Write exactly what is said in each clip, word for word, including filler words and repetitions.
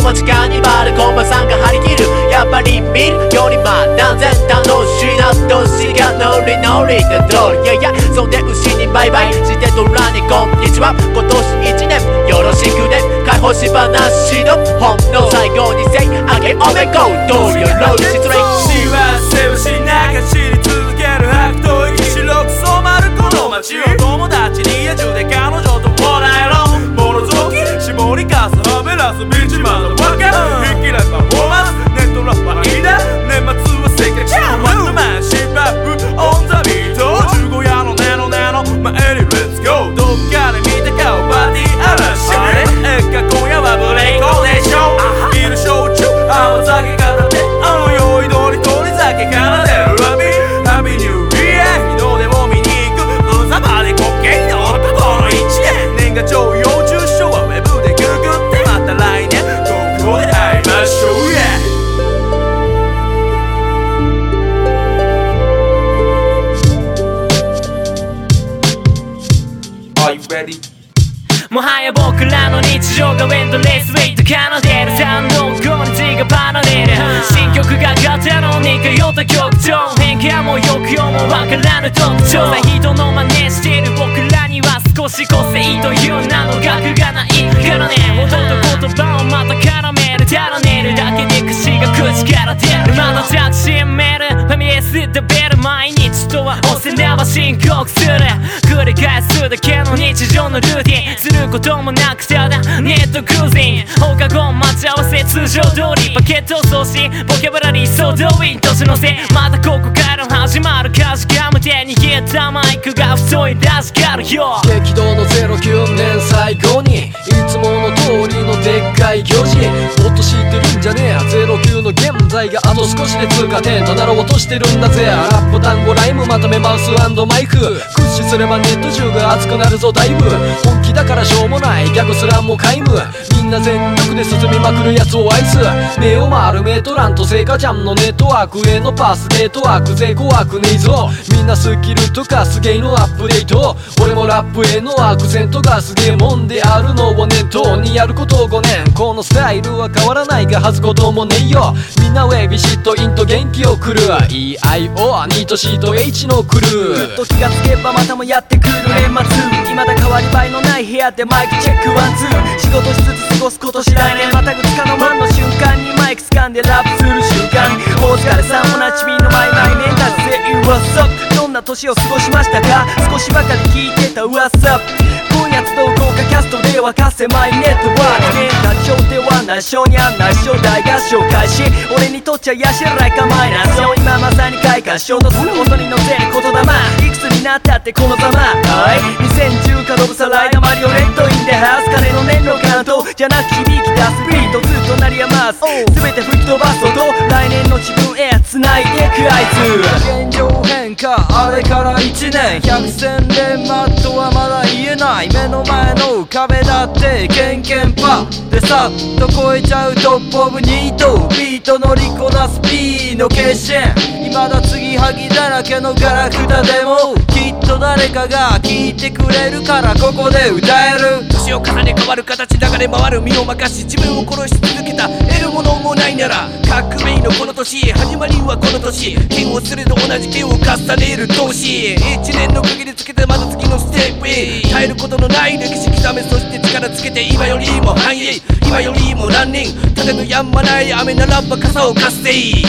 の時間にまでコンマさんが張り切る。やっぱり見るよりま断然楽しいな。年がノリノリで通り、いやいやそんで牛にバイバイしてドラにこんにちは。今年一年よろしくね。解放し話の本の最後にsayあげおめごとよろしく。 幸せをしながら知り続ける白桃息白く染まるこの街を友達に野獣で彼女ともらえろ。ものぞき絞りかすはべらす道まだわかる。引き出すパフォーマンスネットラッパーいいだ。年末は世界チャンマットマンシップアップオンザビート。十五夜のネノネノ前にレッツゴー。どっかで見た顔パーティー嵐えっか今夜はブレイコでしょ。ビール焼酎甘酒片手あの酔いどり取り酒から出るラビーハッピーニューイヤー。二度でも見に行く無様で滑稽の男の一年。年賀状要住所はウェブでググってまた来年東京で会いましょう、yeah。 Are you ready? もはや僕らの日常がエンドレスウェイト奏でるサウンドゴニチがパラレル。新曲がかったのに通った曲調変化も抑揚もわからぬ特徴。人の真似してる僕らには少し個性という名の額がないからね。音と言葉をまた絡めるたらねるだけで歌詞が口から出る。まだ着信メールファミレスでベル毎日とは押せれば申告する。繰り返すだけの日常のルーティンすることもなくただネットクルージング放課後待ち合わせ通常通りパケット送信ボキャブラリー総動員年のせいまたここから始まる歌詞が無手に消えたマイクが太いラジカルよ。 激動のゼロきゅうねん最後にいつもの通りのでっかい行事もっと知ってるんじゃねえ。ゼロきゅうの現在があと少しで通過点となろうとしてるんだぜ。ラップ単語ライムまとめマウス&マイク駆使すればネット中が熱くなるぞだいぶ。本気だからしょうもないギャグすらも皆無。みんな全力で進みまくるやつを愛す。目を丸めとらんと聖火ちゃんのネットワークへのパスデートワークぜ怖くねえぞ。みんなスキルとかすげえのアップデート。俺もラップへのアクセントがすげえもんであるのを念頭にやることごねん。このスタイルは変わらないが恥ずこともねえよ。みんなウェイビシットインと元気をくる イーアイオー ニート シート H のクルー。 ふっと気がつけばまたもやってくる年末。未だ変わり映えのない部屋でマイクチェックワンツー。仕事しつつ過ごす今年来年またぐつかのワンの瞬間にマイク掴んでラップする瞬間。お疲れさんおなじみのマイマイネタズで What's up どんな年を過ごしましたか。少しばかり聞いてた What's up 今夜集う豪華キャストで沸かせマイネットワーク。年賀状では内緒にゃん内緒大合唱開始。俺にとっちゃやしらいかマイナス今まさに開花しようとすることに乗せる言霊。いくつになったってこのざまはいにせんじゅうかロブサライダマリオレットインデハウス金の念のカウントじゃなく響き出すビートずっと鳴りやます全て吹き飛ばす音来年の自分へ繋いでいく合図。 現状変化あれからいちねん百戦錬磨とはまだ言えない。目の前の壁だってケンケンパでさっと超えちゃうトップオブニート。ビート乗りこなす P の決心未だ継ぎはぎだらけのガラクタでもきっと誰かが聞いてくれるからここで歌える。年を重ね変わる形流れ回る身を任し自分を殺し続けた得るものもないなら革命のこの年始まりはこの年剣をすると同じ剣を重ねる年一年の区切りつけてまた次のステップへ耐えることのない歴史刻めそして力つけて今よりも繁栄今よりもランニング盾のやんまない雨ならば傘を貸していい。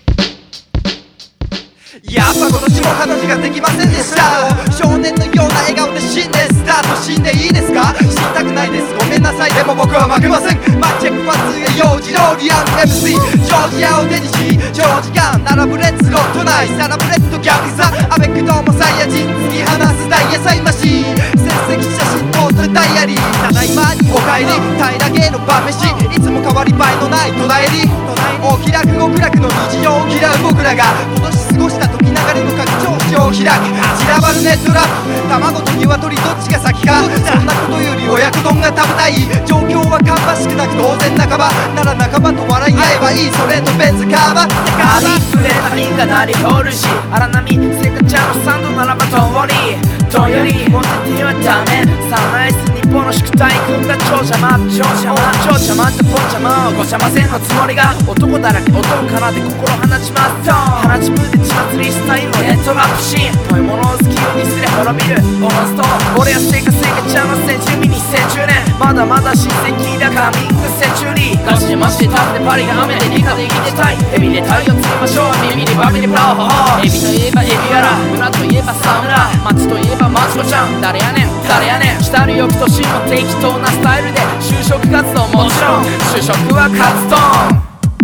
やっぱ今年も形ができませんでした。少年のような笑顔で死んでスタート死んでいいですか。死にたくないですごめんなさいでも僕は負けません。マッチェックパスへ幼児ローリアン エムシー ジョージアを手にし長時間並ぶレッツゴートナイサラブレッドギャグザアベックドームサイヤ人突き放すダイヤサイマシー成績写真ノートダイアリーただいまにお帰り平らげの晩飯いつも変わり映えのない途絶えり大きな極楽の日常を嫌う僕らが今年過ごした時流れの拡張子を開く散らばるネットラップ卵と鶏どっちが先かそんなことより親子丼が食べたい状況は芳しくなく当然半ばなら仲間と笑い合えばいいそれとベンズカーバガビスレーリンが鳴り通るし荒波セカちゃんのサンドならば通りとよりモテてはダメサンライズ日本の宿題踏んだ超邪魔超邪魔超邪魔ってポン邪魔ご邪魔せんのつもりが男だらけ音を奏で心放ちます放ちぶで血祭りスタイルのネットラップシーン遠いものを好きようにすれ滅びるモンスト俺はせかせかちゃうの先住民に先中年まだまだ親戚だカミングセンチュリーガチでマジでタフでパリが雨で理科で生きてたいエビで太陽つけましょう耳にバビにブラウホホエビといえばエビやら村といえばサムラ町といえばマチコちゃん誰やねん誰やねんしたる翌年も適当なスタイルで就職活動もちろん就職はカツ丼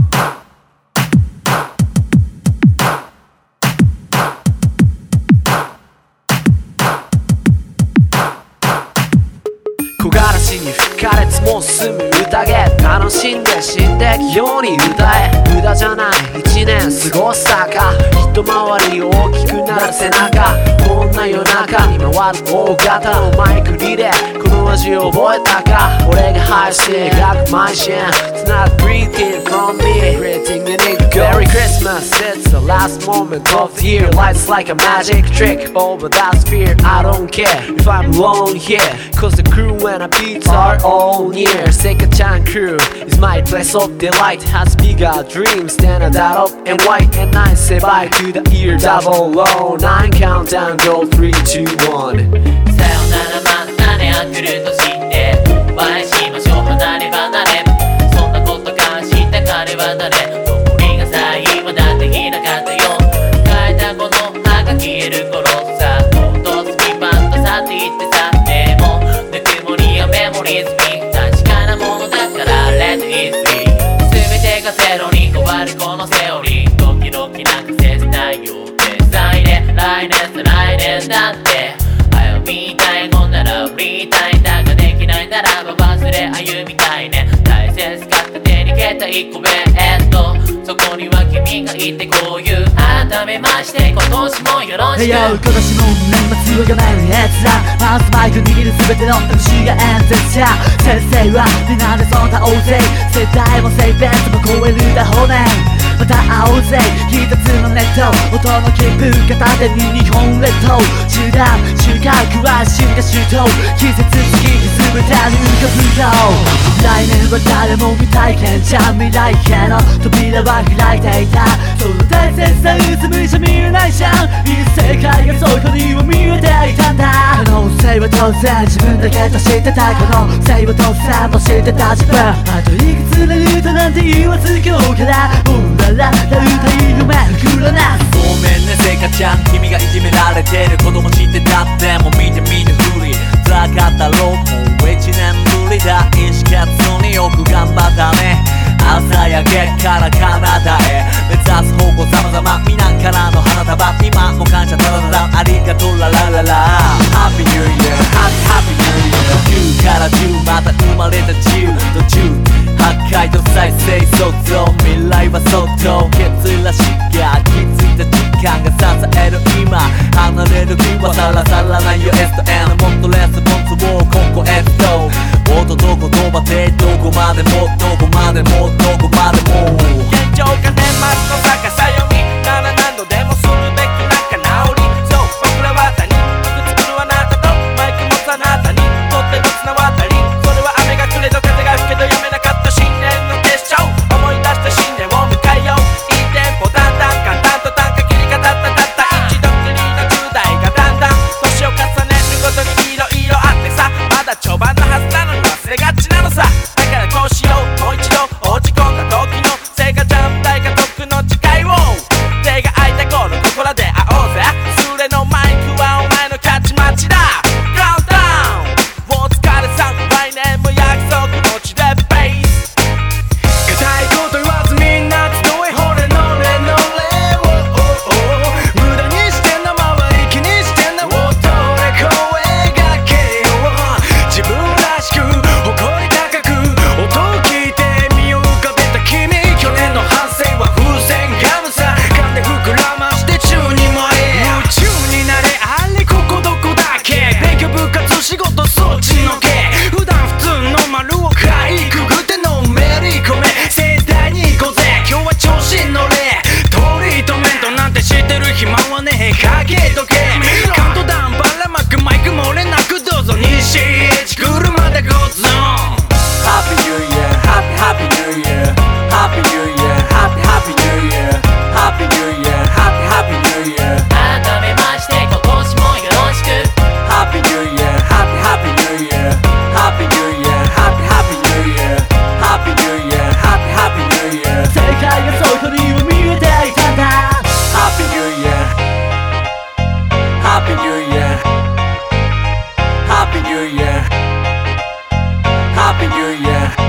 木枯らしに吹かれつも進む宴楽しんで死んでくように歌え無駄じゃない一年過ごすさか一回り大きくなる背中こんな夜中に回る大型のマイクリレーこの味を覚えたか俺が配信学邁進 It's not greeting from me Greeting in it Merry Christmas It's the last moment of the year Lights like a magic trick over that sphere I don't care if I'm alone here Cause the crew and the beats are all near Seka-chan crew is my place of delight Has bigger dreams than a dot of and white And I say bye to the year double oh nine Countdown go three two one さよならまたねあくるとしてお会いしましょう離れ離れそんなことか知った彼は誰どりが最後だっていなかったよ変えたこの葉が消える頃さとうとうスピバンと去っていってさでもぬくもりやメモリーズに確かなものだから Let it be 全てがゼロに変わるこのセオリードキドキなんか切ないよって来年来年再来年だってみたいのなら売りたいだができないならば忘れ歩みたいね大切かった手に携帯ごめんえっとそこには君がいてこういう改めまして今年もよろしく今年も年末をがめるやつらマウスマイク握る全ての エムシー が演説者先生は皆でその他大勢世代も性別も超えるだ骨また会おうぜ一つのネット音の気分片手に日本列島集団収穫は進化周到季節四季歪めた入荷風土来年は誰も未体験じゃ未来への扉は開いていたその大切さうつむいじゃ見えないじゃんいい世界がそこには見えていたんだ可能性は当然自分だけと知ってた可能性は当然と知ってた自分あといくつなるとなんて言わず今日からラララ歌い夢膨らなごめんねせかちゃん君がいじめられてる子供知ってたってもう見て見ぬふり辛かったろうもう一年ぶりだ意識決によく頑張ったね朝焼けから彼方へ目指す方向様々皆からの花束今も感謝ただただありがとうララララ Happy New Year Happy New Year きゅうからじゅうまた生まれたじゅう途中破壊と再生創造未来は相当決意らしが気づいた時間が支える今離れる日はさらさらないよ エスと N もっとレスポンスをここへと音と言葉でどこまでもどこまでもどこまでも現状が年末の逆さ読みなら何度でもするべき仲直りそう僕らは他人僕作るあなたとマイク持つあなたにとっての綱渡りそれは雨が降れど風が吹けど読めなかった新年の結晶思い出した新年を迎えよういいテンポだんだん簡単と短歌切り方たったたった一度きりのじゅう代がだんだん年を重ねるごとにいろいろあってさ you, yeah